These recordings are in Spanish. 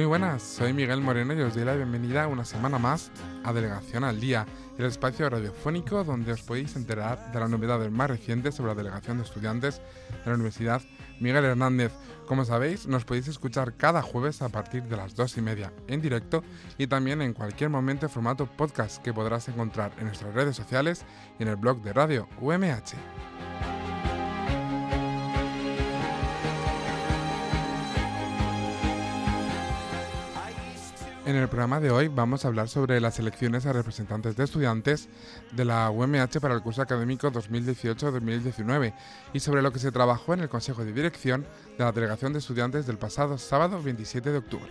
buenas, soy Miguel Moreno y os doy la bienvenida una semana más a Delegación al Día, el espacio radiofónico donde os podéis enterar de las novedades más recientes sobre la delegación de estudiantes de la Universidad Miguel Hernández. Como sabéis, nos podéis escuchar cada jueves a partir de las 2:30 en directo y también en cualquier momento en formato podcast que podrás encontrar en nuestras redes sociales y en el blog de Radio UMH. En el programa de hoy vamos a hablar sobre las elecciones a representantes de estudiantes de la UMH para el curso académico 2018-2019 y sobre lo que se trabajó en el Consejo de Dirección de la Delegación de Estudiantes del pasado sábado 27 de octubre.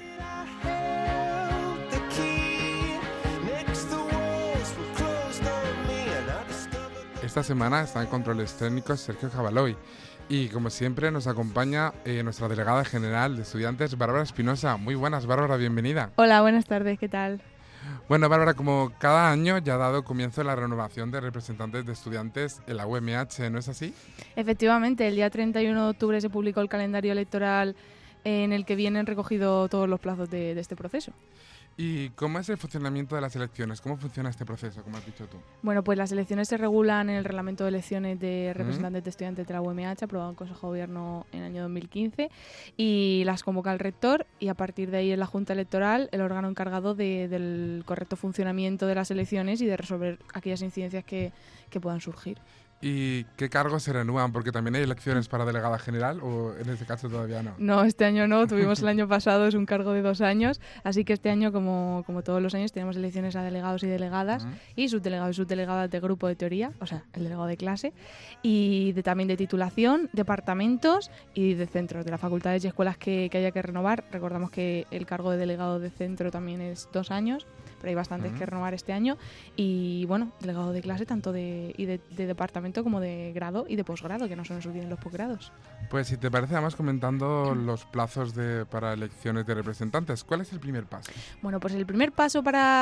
Esta semana está en controles técnicos Sergio Jabaloy y como siempre nos acompaña nuestra delegada general de estudiantes, Bárbara Espinosa. Muy buenas, Bárbara, bienvenida. Hola, buenas tardes, ¿qué tal? Bueno, Bárbara, como cada año ya ha dado comienzo la renovación de representantes de estudiantes en la UMH, ¿no es así? Efectivamente, el día 31 de octubre se publicó el calendario electoral en el que vienen recogidos todos los plazos de este proceso. ¿Y cómo es el funcionamiento de las elecciones? ¿Cómo funciona este proceso, como has dicho tú? Bueno, pues las elecciones se regulan en el Reglamento de Elecciones de Representantes de Estudiantes de la UMH, aprobado en Consejo de Gobierno en el año 2015, y las convoca el rector, y a partir de ahí es la Junta Electoral, el órgano encargado del correcto funcionamiento de las elecciones y de resolver aquellas incidencias que puedan surgir. ¿Y qué cargos se renuevan? Porque también hay elecciones para delegada general, o en este caso todavía no. No, este año no, tuvimos el año pasado, es un cargo de 2 años, así que este año, como todos los años, tenemos elecciones a delegados y delegadas, y subdelegados y subdelegadas de grupo de teoría, o sea, el delegado de clase, y también de titulación, departamentos y de centros, de las facultades y escuelas que haya que renovar. Recordamos que el cargo de delegado de centro también es 2 años, pero hay bastantes que renovar este año, y bueno, delegado de clase tanto de departamento como de grado y de posgrado, que no solo tienen los posgrados. Pues si te parece, vamos comentando los plazos para elecciones de representantes. ¿Cuál es el primer paso? Bueno, pues el primer paso,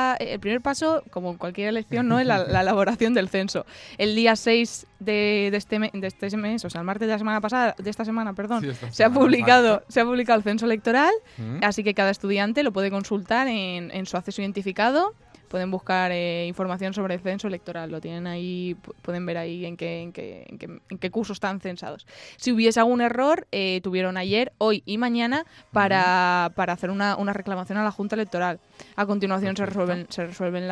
como en cualquier elección, ¿no?, es la elaboración del censo. El día 6 de este mes, o sea, el martes de la semana pasada, de esta semana, perdón, Sí, se ha publicado el censo electoral, así que cada estudiante lo puede consultar en su acceso identificado. Pueden buscar información sobre el censo electoral, lo tienen ahí, pueden ver ahí en qué cursos están censados. Si hubiese algún error, tuvieron ayer, hoy y mañana para hacer una reclamación a la Junta Electoral. A continuación se resuelven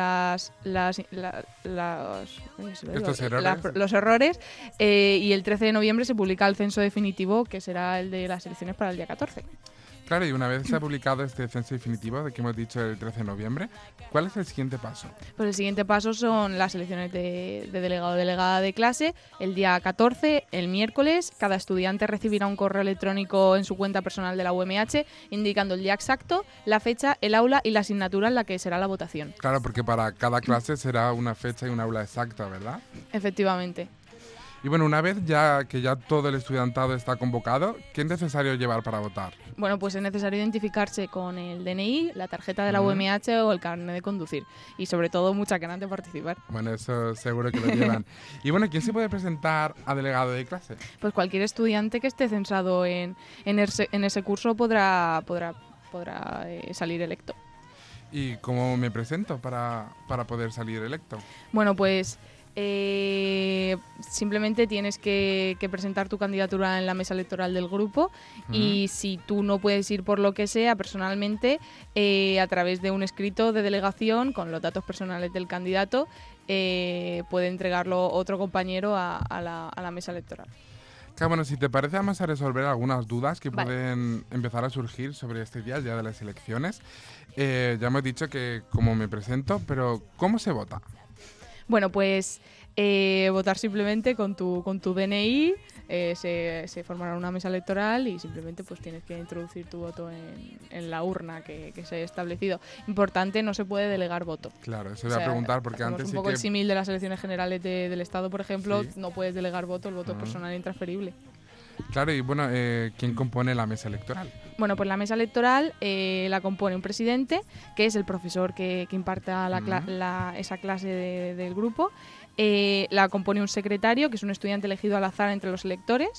los errores y el 13 de noviembre se publica el censo definitivo, que será el de las elecciones para el día 14. Claro, y una vez se ha publicado este censo definitivo, de que hemos dicho el 13 de noviembre, ¿cuál es el siguiente paso? Pues el siguiente paso son las elecciones de delegado o delegada de clase. El día 14, el miércoles, cada estudiante recibirá un correo electrónico en su cuenta personal de la UMH indicando el día exacto, la fecha, el aula y la asignatura en la que será la votación. Claro, porque para cada clase será una fecha y un aula exacta, ¿verdad? Efectivamente. Y bueno, una vez ya todo el estudiantado está convocado, ¿qué es necesario llevar para votar? Bueno, pues es necesario identificarse con el DNI, la tarjeta de la UMH o el carnet de conducir. Y sobre todo, muchas ganas de participar. Bueno, eso seguro que lo llevan. Y bueno, ¿quién se puede presentar a delegado de clase? Pues cualquier estudiante que esté censado en ese curso podrá salir electo. ¿Y cómo me presento para poder salir electo? Bueno, pues simplemente tienes que presentar tu candidatura en la mesa electoral del grupo y si tú no puedes ir por lo que sea personalmente, a través de un escrito de delegación con los datos personales del candidato, puede entregarlo otro compañero a la mesa electoral. Claro, bueno, si te parece, vamos a resolver algunas dudas que pueden empezar a surgir sobre este día, el día de las elecciones. Ya hemos dicho que cómo me presento, pero ¿cómo se vota? Bueno, pues votar simplemente con tu DNI, se formará una mesa electoral y simplemente pues tienes que introducir tu voto en la urna que se ha establecido. Importante, no se puede delegar voto. Claro, eso voy a preguntar porque antes un poco el símil de las elecciones generales del Estado, por ejemplo, no puedes delegar voto, el voto es personal e intransferible. Claro, y bueno, ¿quién compone la mesa electoral? Bueno, pues la mesa electoral la compone un presidente, que es el profesor que imparta esa clase del grupo. La compone un secretario, que es un estudiante elegido al azar entre los electores,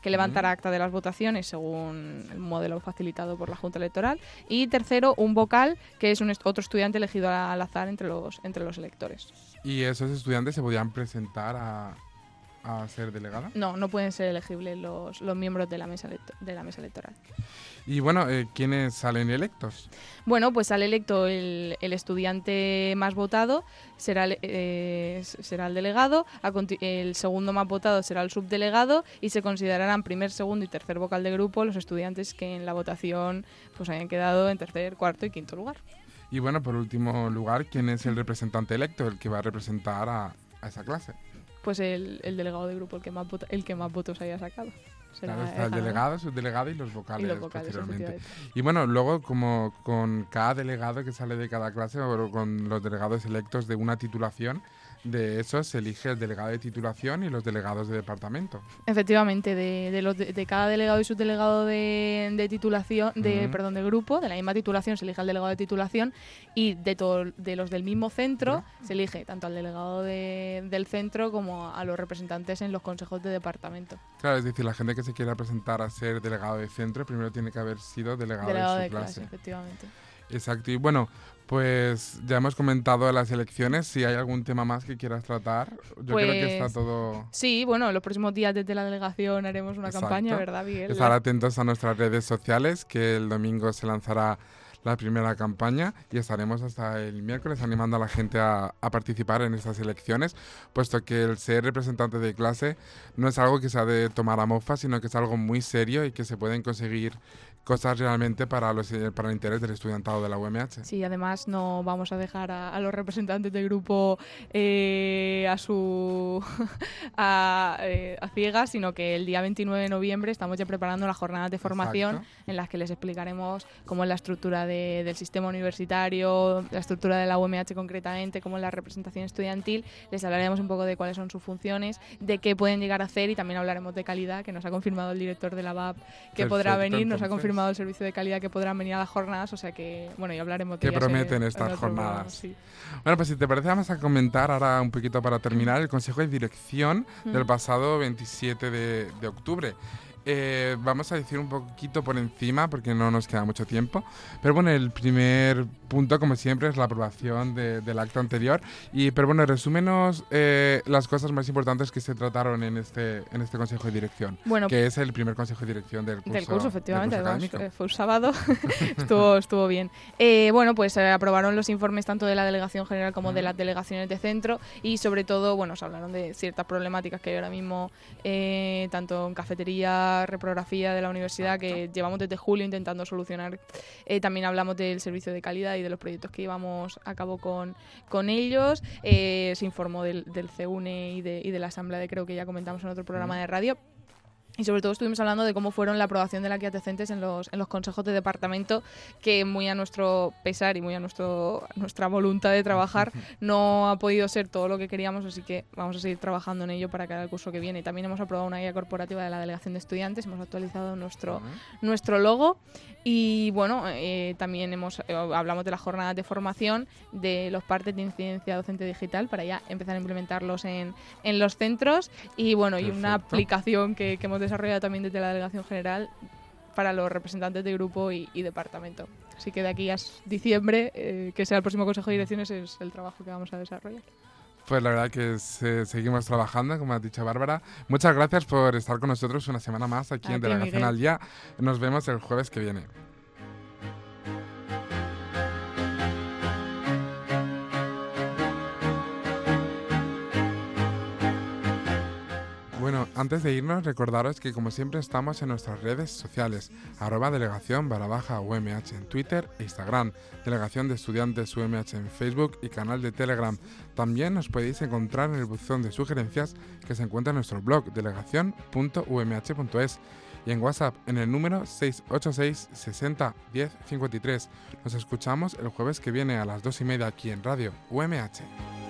que levantará acta de las votaciones según el modelo facilitado por la Junta Electoral. Y tercero, un vocal, que es otro estudiante elegido al azar entre los electores. ¿Y esos estudiantes se podían presentar a ser delegada? No pueden ser elegibles los miembros de la mesa electoral. Y bueno, ¿quiénes salen electos? Bueno, pues sale electo el estudiante más votado, será el delegado, el segundo más votado será el subdelegado y se considerarán primer, segundo y tercer vocal de grupo los estudiantes que en la votación pues hayan quedado en tercer, cuarto y quinto lugar. Y bueno, por último lugar, ¿quién es el representante electo, el que va a representar a esa clase? Pues el delegado de grupo, el que más votos haya sacado. Claro, está el delegado, subdelegado y los vocales, posteriormente. Efectivamente. Y bueno, luego como con cada delegado que sale de cada clase o con los delegados electos de una titulación, de esos se elige el delegado de titulación y los delegados de departamento. Efectivamente, de cada delegado y subdelegado de titulación, de grupo, de la misma titulación se elige al delegado de titulación y de los del mismo centro se elige tanto al delegado del centro como a los representantes en los consejos de departamento. Claro, es decir, la gente que se quiera presentar a ser delegado de centro primero tiene que haber sido delegado de su clase. Efectivamente. Exacto. Y bueno, pues ya hemos comentado las elecciones. Si hay algún tema más que quieras tratar, yo creo que está todo... Sí, bueno, en los próximos días desde la delegación haremos una campaña, ¿verdad, Miguel? Estar atentos a nuestras redes sociales, que el domingo se lanzará la primera campaña y estaremos hasta el miércoles animando a la gente a participar en estas elecciones, puesto que el ser representante de clase no es algo que se ha de tomar a mofa, sino que es algo muy serio y que se pueden conseguir cosas realmente para el interés del estudiantado de la UMH. Sí, además no vamos a dejar a los representantes del grupo a ciegas, sino que el día 29 de noviembre estamos ya preparando las jornadas de formación en las que les explicaremos cómo es la estructura del sistema universitario, la estructura de la UMH concretamente, cómo es la representación estudiantil. Les hablaremos un poco de cuáles son sus funciones, de qué pueden llegar a hacer y también hablaremos de calidad, que nos ha confirmado el director de la VAP que podrá venir, nos ha confirmado el servicio de calidad que podrán venir a las jornadas, o sea que, bueno, ya hablaremos de que prometen estas jornadas. Sí. Bueno, pues si te parece vamos a comentar ahora un poquito para terminar el Consejo de Dirección del pasado 27 de octubre. Vamos a decir un poquito por encima porque no nos queda mucho tiempo, pero bueno, el primer punto como siempre es la aprobación del acto anterior pero bueno, resúmenos las cosas más importantes que se trataron en este Consejo de Dirección, bueno, que es el primer Consejo de Dirección del curso efectivamente, además fue un sábado. estuvo bien. Bueno, pues aprobaron los informes tanto de la Delegación General como de las delegaciones de centro y sobre todo, bueno, se hablaron de ciertas problemáticas que hay ahora mismo tanto en cafetería, reprografía de la universidad que llevamos desde julio intentando solucionar. También hablamos del servicio de calidad y de los proyectos que llevamos a cabo con ellos. Se informó del CUNE y de la asamblea creo que ya comentamos en otro programa de radio. Y sobre todo estuvimos hablando de cómo fueron la aprobación de las guías decentes en los consejos de departamento, que muy a nuestro pesar y muy a nuestra voluntad de trabajar no ha podido ser todo lo que queríamos, así que vamos a seguir trabajando en ello para cada curso que viene. También hemos aprobado una guía corporativa de la Delegación de Estudiantes, hemos actualizado nuestro logo y bueno, también hablamos de las jornadas de formación, de los partes de incidencia docente digital para ya empezar a implementarlos en los centros y bueno, y una aplicación que hemos desarrollado también desde la Delegación General para los representantes de grupo y departamento. Así que de aquí a diciembre, que sea el próximo Consejo de Direcciones, es el trabajo que vamos a desarrollar. Pues la verdad que seguimos trabajando, como has dicho Bárbara. Muchas gracias por estar con nosotros una semana más aquí en Delegación al Día. Nos vemos el jueves que viene. Bueno, antes de irnos, recordaros que como siempre estamos en nuestras redes sociales, @delegación_UMH en Twitter e Instagram, Delegación de Estudiantes UMH en Facebook y canal de Telegram. También nos podéis encontrar en el buzón de sugerencias que se encuentra en nuestro blog, delegación.umh.es, y en WhatsApp en el número 686 60 10 53. Nos escuchamos el jueves que viene a las 2:30 aquí en Radio UMH.